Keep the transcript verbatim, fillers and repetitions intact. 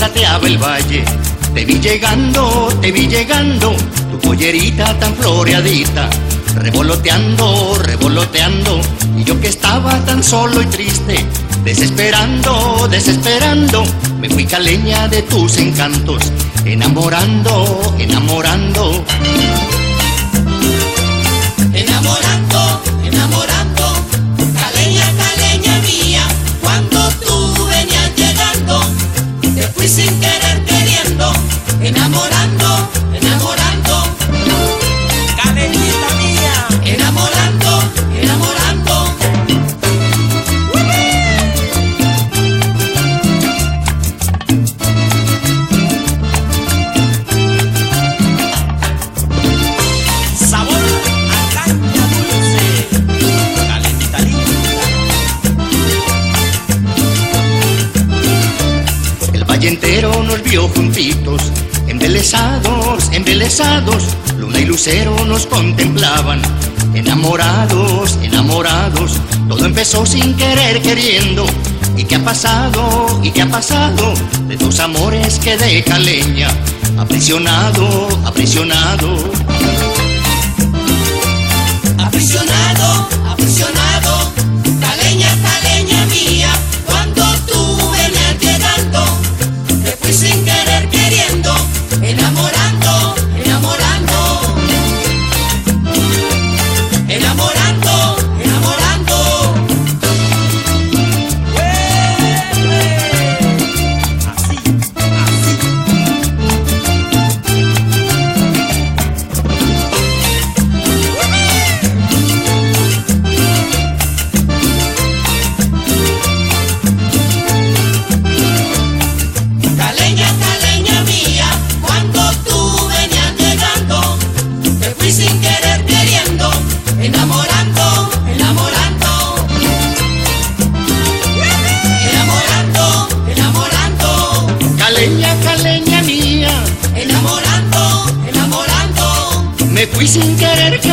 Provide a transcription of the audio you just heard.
plateaba el valle. Te vi llegando, te vi llegando, tu pollerita tan floreadita, revoloteando, revoloteando, y yo que estaba tan solo y triste, desesperando, desesperando, me fui caleña de tus encantos, enamorando, enamorando. Enamorando, enamorando, caleña, caleña mía, cuando tú venías llegando, te fui sin querer queriendo, enamorando, enamorando, caleñita mía, enamorando, enamorando. Sabor a caña dulce, calentita linda. El valle entero nos vio juntitos, embelesados, embelesados, luna y lucero nos contemplaban, enamorados, enamorados, todo empezó sin querer queriendo. ¿Y qué ha pasado? ¿Y qué ha pasado? De dos amores quedé caleña, aprisionado, aprisionado. Aprisionado, aprisionado, caleña, caleña mía, cuando tú venías llegando, te fui sin querer queriendo, enamorando, enamorando, enamorando, enamorando. Así, así. Caleña, caleña mía, cuando tú venías llegando, te fui sin querer queriendo, enamorando, enamorando, enamorando, enamorando, Caleña, caleña mía, enamorando, enamorando. me fui sin querer